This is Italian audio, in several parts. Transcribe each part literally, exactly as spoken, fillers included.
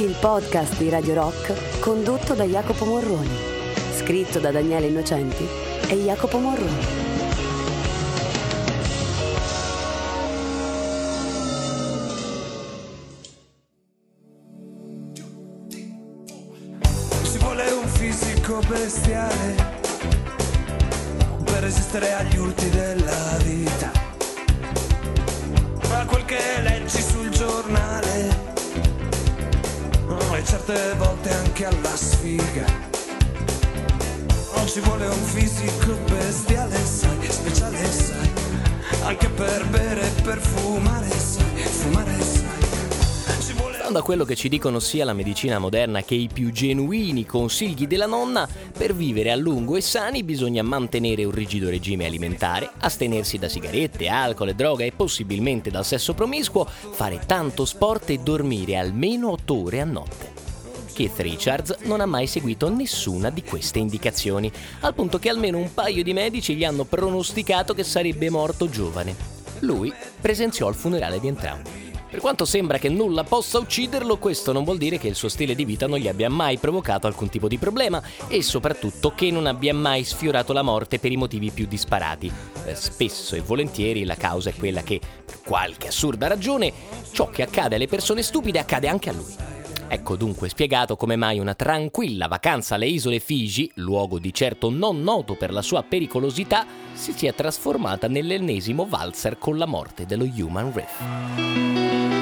il podcast di Radio Rock condotto da Jacopo Morroni, scritto da Daniele Innocenti e Jacopo Morroni. Ci vuole un fisico bestiale per resistere agli urti della vita, a quel che leggi sul giornale e certe volte anche alla sfiga. Non ci vuole un fisico bestiale, sai, speciale, sai, anche per bere e per fumare, sai, fumare, sai. Da quello che ci dicono sia la medicina moderna che i più genuini consigli della nonna, per vivere a lungo e sani bisogna mantenere un rigido regime alimentare, astenersi da sigarette, alcol e droga e possibilmente dal sesso promiscuo, fare tanto sport e dormire almeno otto ore a notte. Keith Richards non ha mai seguito nessuna di queste indicazioni, al punto che almeno un paio di medici gli hanno pronosticato che sarebbe morto giovane. Lui presenziò al funerale di entrambi. Per quanto sembra che nulla possa ucciderlo, questo non vuol dire che il suo stile di vita non gli abbia mai provocato alcun tipo di problema e soprattutto che non abbia mai sfiorato la morte per i motivi più disparati. Eh, spesso e volentieri la causa è quella che, per qualche assurda ragione, ciò che accade alle persone stupide accade anche a lui. Ecco dunque spiegato come mai una tranquilla vacanza alle isole Figi, luogo di certo non noto per la sua pericolosità, si sia trasformata nell'ennesimo valzer con la morte dello Human Reef.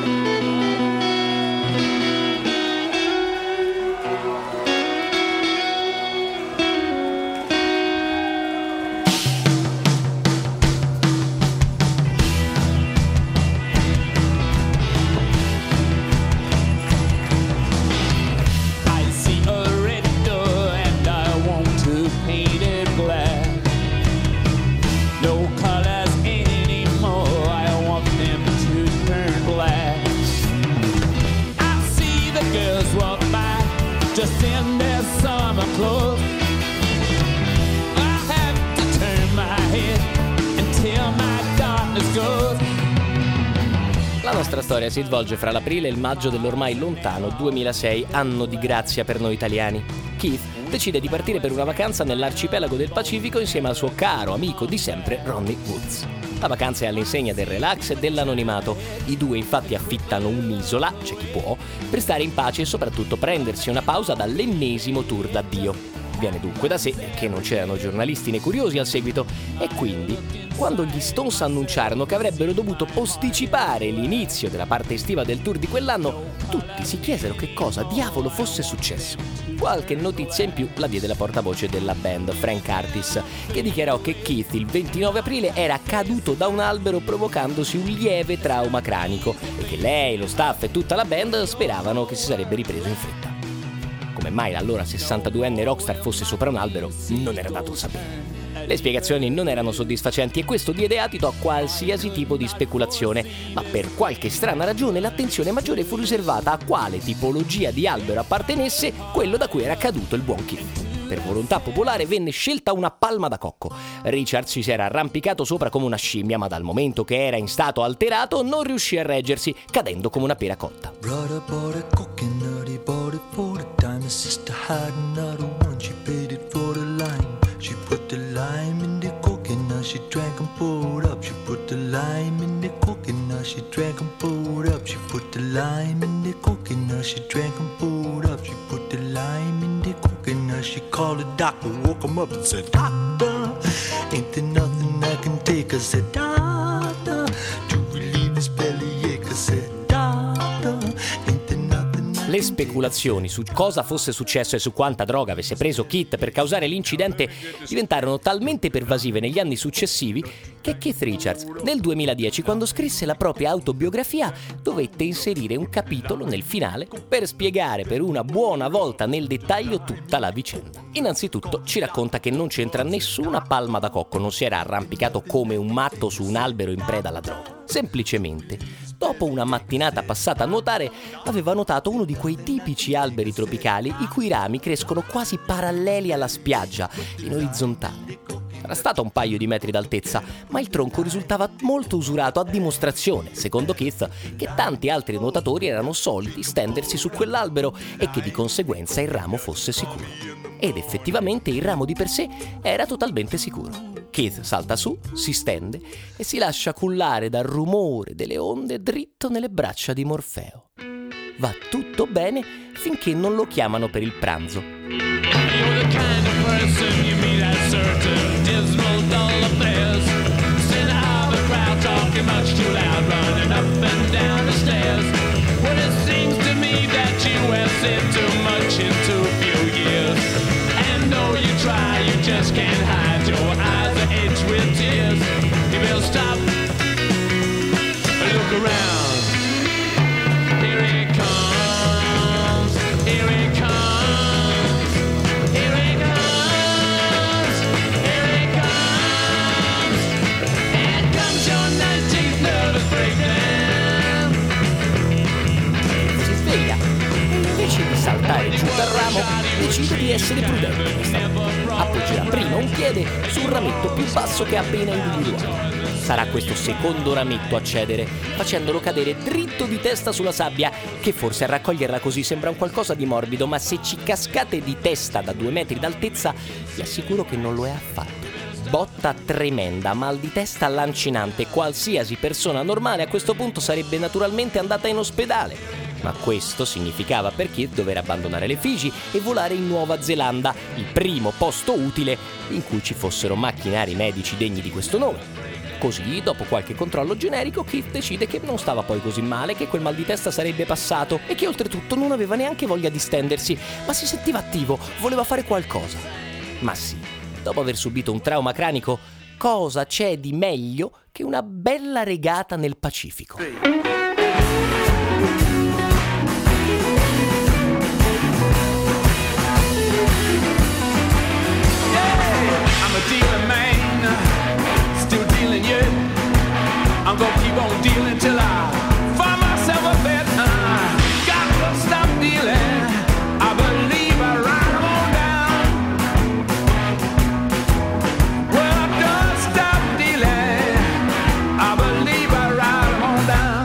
Just in their summer clothes, I have to turn my head until my darkness goes. La nostra storia si svolge fra l'aprile e il maggio dell'ormai lontano duemilasei, anno di grazia per noi italiani. Keith decide di partire per una vacanza nell'arcipelago del Pacifico insieme al suo caro amico di sempre Ronnie Woods. La vacanza è all'insegna del relax e dell'anonimato. I due infatti affittano un'isola, c'è chi può, per stare in pace e soprattutto prendersi una pausa dall'ennesimo tour d'addio. Viene dunque da sé che non c'erano giornalisti né curiosi al seguito e quindi, quando gli Stones annunciarono che avrebbero dovuto posticipare l'inizio della parte estiva del tour di quell'anno, tutti si chiesero che cosa diavolo fosse successo. Qualche notizia in più la diede la portavoce della band, Frank Curtis, che dichiarò che Keith il ventinove aprile era caduto da un albero provocandosi un lieve trauma cranico e che lei, lo staff e tutta la band speravano che si sarebbe ripreso in fretta. Come mai l'allora sessantaduenne rockstar fosse sopra un albero non era dato sapere. Le spiegazioni non erano soddisfacenti e questo diede adito a qualsiasi tipo di speculazione, ma per qualche strana ragione l'attenzione maggiore fu riservata a quale tipologia di albero appartenesse quello da cui era caduto il buon Keith. Per volontà popolare venne scelta una palma da cocco. Richard ci si era arrampicato sopra come una scimmia, ma dal momento che era in stato alterato non riuscì a reggersi, cadendo come una pera cotta. She put the lime in the coconut, she drank and poured up. She put the lime in the coconut, she drank and poured up. She put the lime in the coconut, she drank and poured up. She put the lime in the coconut, she called the doctor, woke him up and said, Doctor, ain't there nothing I can take? I said, Doctor, to relieve his bellyache. I said, Doctor, ain't there nothing. Le speculazioni su cosa fosse successo e su quanta droga avesse preso Keith per causare l'incidente diventarono talmente pervasive negli anni successivi che Keith Richards, nel duemiladieci, quando scrisse la propria autobiografia, dovette inserire un capitolo nel finale per spiegare per una buona volta nel dettaglio tutta la vicenda. Innanzitutto ci racconta che non c'entra nessuna palma da cocco, non si era arrampicato come un matto su un albero in preda alla droga. Semplicemente, dopo una mattinata passata a nuotare, aveva notato uno di quei tipici alberi tropicali i cui rami crescono quasi paralleli alla spiaggia, in orizzontale. Era stata un paio di metri d'altezza, ma il tronco risultava molto usurato, a dimostrazione, secondo Keith, che tanti altri nuotatori erano soliti stendersi su quell'albero e che di conseguenza il ramo fosse sicuro. Ed effettivamente il ramo di per sé era totalmente sicuro. Keith salta su, si stende e si lascia cullare dal rumore delle onde dritto nelle braccia di Morfeo. Va tutto bene finché non lo chiamano per il pranzo. You're the kind of person you meet at certain dismal, dull affairs. Sitting out of the crowd, talking much too loud, running up and down the stairs. Well, it seems to me that you have said too much in too few years. And though you try, you just can't hide. Your eyes are edged with tears. You will stop, look around. Here it comes, here it comes, here it comes, here it comes. Here comes your nineteenth nervous breakdown. Si sveglia e invece di saltare giù dal ramo decide di essere prudente questa volta. Appoggerà prima un piede sul rametto più basso che ha appena individuato. Sarà questo secondo rametto a cedere, facendolo cadere dritto di testa sulla sabbia, che forse a raccoglierla così sembra un qualcosa di morbido, ma se ci cascate di testa da due metri d'altezza, vi assicuro che non lo è affatto. Botta tremenda, mal di testa lancinante, qualsiasi persona normale a questo punto sarebbe naturalmente andata in ospedale. Ma questo significava per Keith dover abbandonare le Figi e volare in Nuova Zelanda, il primo posto utile in cui ci fossero macchinari medici degni di questo nome. Così, dopo qualche controllo generico, Keith decide che non stava poi così male, che quel mal di testa sarebbe passato e che oltretutto non aveva neanche voglia di stendersi, ma si sentiva attivo, voleva fare qualcosa. Ma sì, dopo aver subito un trauma cranico, cosa c'è di meglio che una bella regata nel Pacifico? I'm gonna keep on dealing till I find myself a bed. Uh, gotta stop dealing. I believe I write 'em on down. Well, I done stop dealing. I believe I write 'em on down.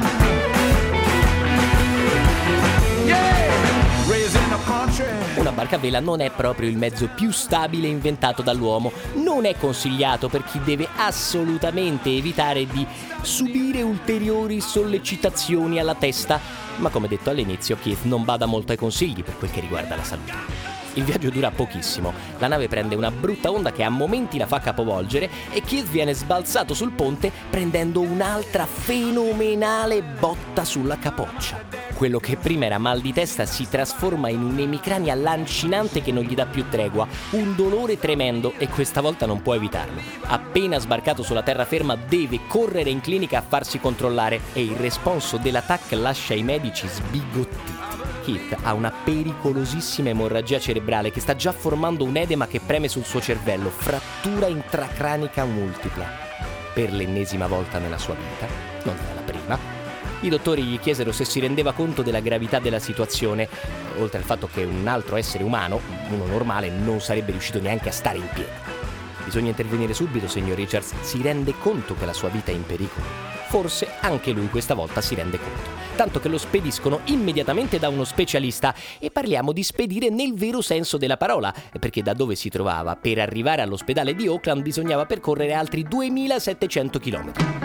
Yeah, raising a country. Una barca a vela non è proprio il mezzo più stabile inventato dall'uomo. Non è consigliato per chi deve assolutamente evitare di subire ulteriori sollecitazioni alla testa, ma come detto all'inizio, Keith non bada molto ai consigli per quel che riguarda la salute. Il viaggio dura pochissimo, la nave prende una brutta onda che a momenti la fa capovolgere e Keith viene sbalzato sul ponte prendendo un'altra fenomenale botta sulla capoccia. Quello che prima era mal di testa si trasforma in un'emicrania lancinante che non gli dà più tregua, un dolore tremendo e questa volta non può evitarlo. Appena sbarcato sulla terraferma deve correre in clinica a farsi controllare e il responso della T A C lascia i medici sbigottiti. Keith ha una pericolosissima emorragia cerebrale che sta già formando un edema che preme sul suo cervello, frattura intracranica multipla. Per l'ennesima volta nella sua vita, non era la prima, i dottori gli chiesero se si rendeva conto della gravità della situazione, oltre al fatto che un altro essere umano, uno normale, non sarebbe riuscito neanche a stare in piedi. Bisogna intervenire subito, signor Richards, si rende conto che la sua vita è in pericolo. Forse anche lui questa volta si rende conto, tanto che lo spediscono immediatamente da uno specialista, e parliamo di spedire nel vero senso della parola, perché da dove si trovava per arrivare all'ospedale di Auckland bisognava percorrere altri duemilasettecento chilometri.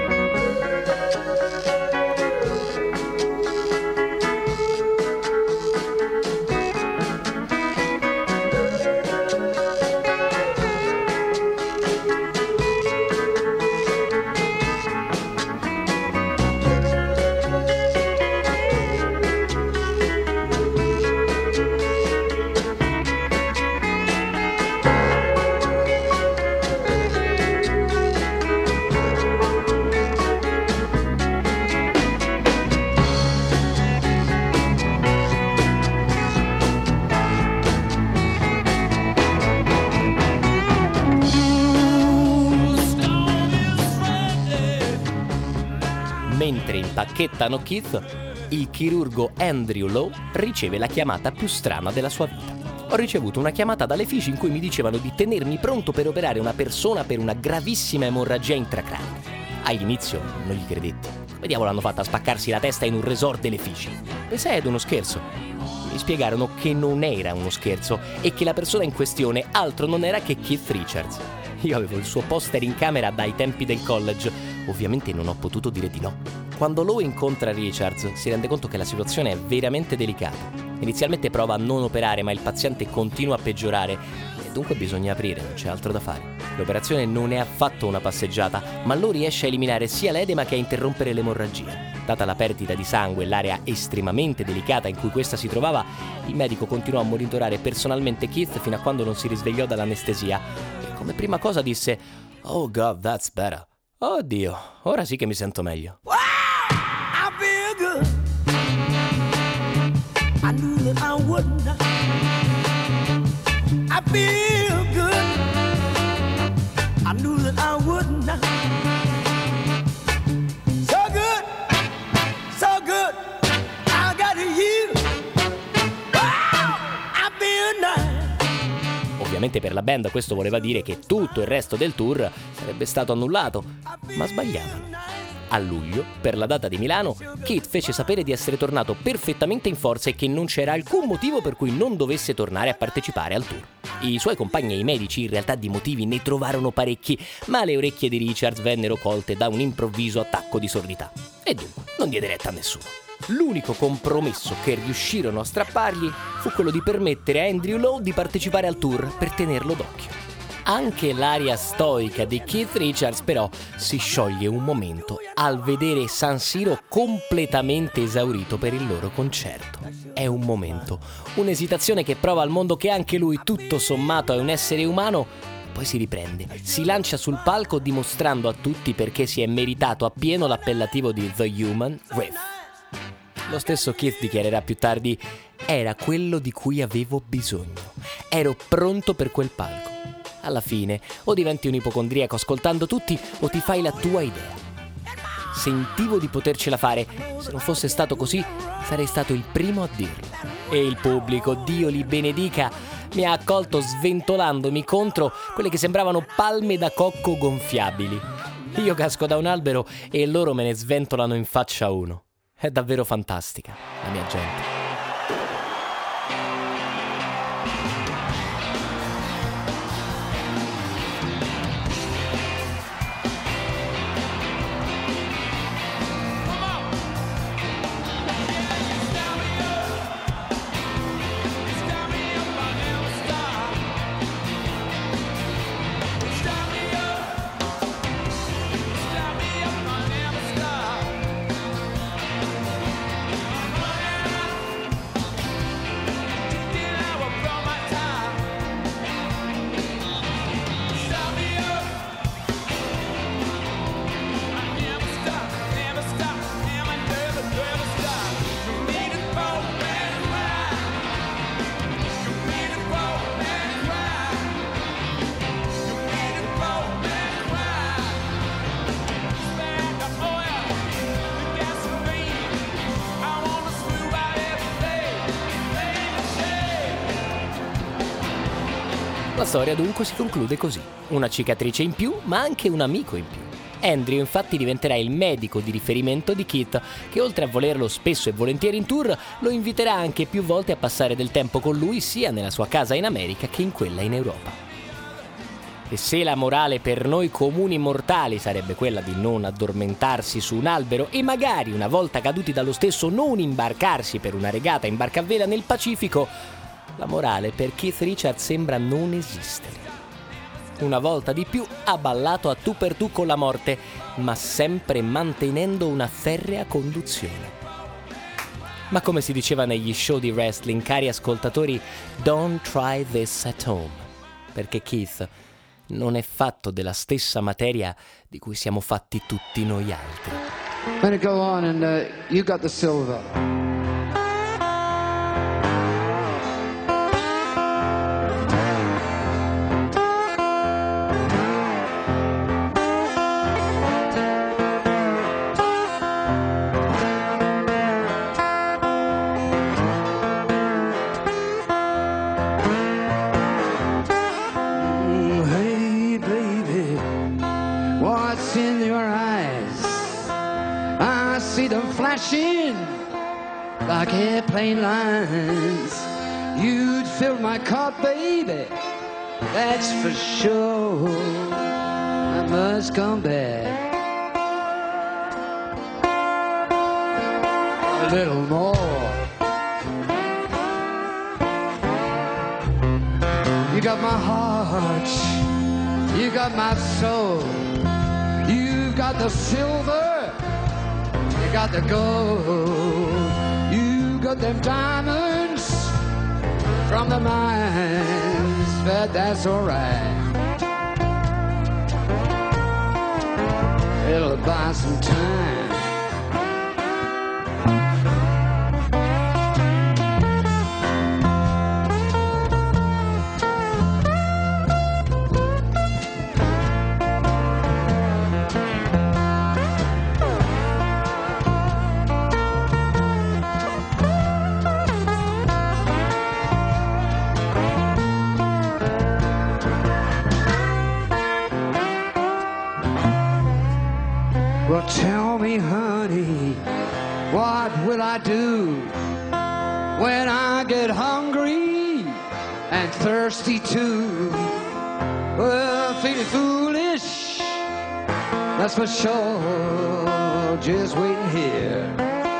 Mentre impacchettano Keith, il chirurgo Andrew Lowe riceve la chiamata più strana della sua vita. ho ricevuto una chiamata dalle Fiji in cui mi dicevano di tenermi pronto per operare una persona per una gravissima emorragia intracranica. All'inizio non gli credetti. Come diavolo hanno fatto a spaccarsi la testa in un resort delle Fiji? Pensai ad uno scherzo. Mi spiegarono che non era uno scherzo e che la persona in questione altro non era che Keith Richards. Io avevo il suo poster in camera dai tempi del college. Ovviamente non ho potuto dire di no. Quando Lowe incontra Richards si rende conto che la situazione è veramente delicata. Inizialmente prova a non operare, ma il paziente continua a peggiorare e dunque bisogna aprire, non c'è altro da fare. L'operazione non è affatto una passeggiata, ma Lowe riesce a eliminare sia l'edema che a interrompere l'emorragia. Data la perdita di sangue e l'area estremamente delicata in cui questa si trovava, il medico continuò a monitorare personalmente Keith fino a quando non si risvegliò dall'anestesia e come prima cosa disse "Oh God, that's better". Oh Dio, ora sì che mi sento meglio. Wow, I feel good. I knew that I would not. I feel good. I knew that I would not. So good, so good. I got you. Wow, I feel nice. Ovviamente per la band questo voleva dire che tutto il resto del tour sarebbe stato annullato, ma sbagliavano. A luglio, per la data di Milano, Keith fece sapere di essere tornato perfettamente in forza e che non c'era alcun motivo per cui non dovesse tornare a partecipare al tour. I suoi compagni e i medici in realtà di motivi ne trovarono parecchi, ma le orecchie di Richards vennero colte da un improvviso attacco di sordità. E dunque non diede retta a nessuno. L'unico compromesso che riuscirono a strappargli fu quello di permettere a Andrew Lowe di partecipare al tour per tenerlo d'occhio. Anche l'aria stoica di Keith Richards però si scioglie un momento al vedere San Siro completamente esaurito per il loro concerto. È un momento, un'esitazione che prova al mondo che anche lui tutto sommato è un essere umano, poi si riprende, si lancia sul palco dimostrando a tutti perché si è meritato appieno l'appellativo di The Human Riff. Lo stesso Keith dichiarerà più tardi: era quello di cui avevo bisogno, ero pronto per quel palco. Alla fine, o diventi un ipocondriaco ascoltando tutti, o ti fai la tua idea. Sentivo di potercela fare. Se non fosse stato così, sarei stato il primo a dirlo. E il pubblico, Dio li benedica, mi ha accolto sventolandomi contro quelle che sembravano palme da cocco gonfiabili. Io casco da un albero e loro me ne sventolano in faccia uno. È davvero fantastica, la mia gente. La storia dunque si conclude così. Una cicatrice in più, ma anche un amico in più. Andrew infatti diventerà il medico di riferimento di Keith, che oltre a volerlo spesso e volentieri in tour, lo inviterà anche più volte a passare del tempo con lui sia nella sua casa in America che in quella in Europa. E se la morale per noi comuni mortali sarebbe quella di non addormentarsi su un albero e magari una volta caduti dallo stesso non imbarcarsi per una regata in barca a vela nel Pacifico, la morale per Keith Richards sembra non esistere. Una volta di più ha ballato a tu per tu con la morte, ma sempre mantenendo una ferrea conduzione. Ma come si diceva negli show di wrestling, cari ascoltatori, don't try this at home, perché Keith non è fatto della stessa materia di cui siamo fatti tutti noi altri. I'm gonna go on and uh, you got the silver. crashing like airplane lines. You'd fill my cup, baby, that's for sure. I must come back a little more. You got my heart, you got my soul, you got the silver, you got the gold, you got them diamonds from the mines, but that's alright. It'll buy some time. Well, tell me, honey, what will I do when I get hungry and thirsty too? Well, feeling foolish, that's for sure. Just waiting here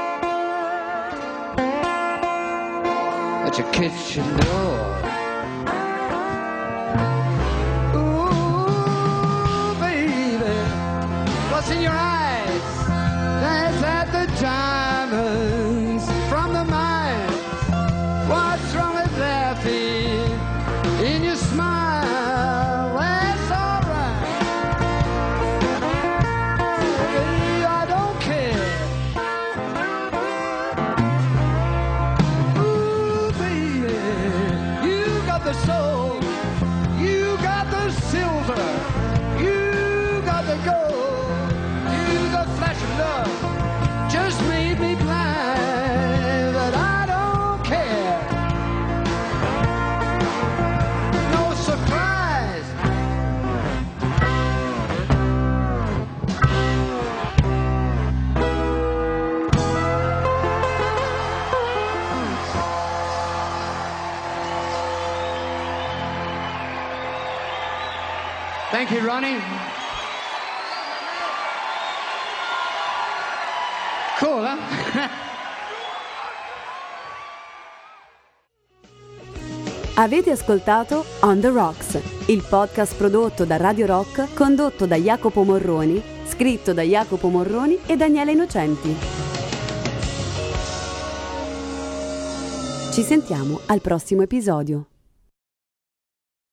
at your kitchen door. What's in your eyes? That's at the diamonds from the mines. What's wrong with laughing in your smile? That's alright. Baby, I don't care. Ooh, baby, you got the soul, you got the silver, you got the gold. Love just made me blind, but I don't care. No surprise. Thank you, Ronnie. Cool, huh? Avete ascoltato On the Rocks, il podcast prodotto da Radio Rock, condotto da Jacopo Morroni, scritto da Jacopo Morroni e Daniele Innocenti. Ci sentiamo al prossimo episodio.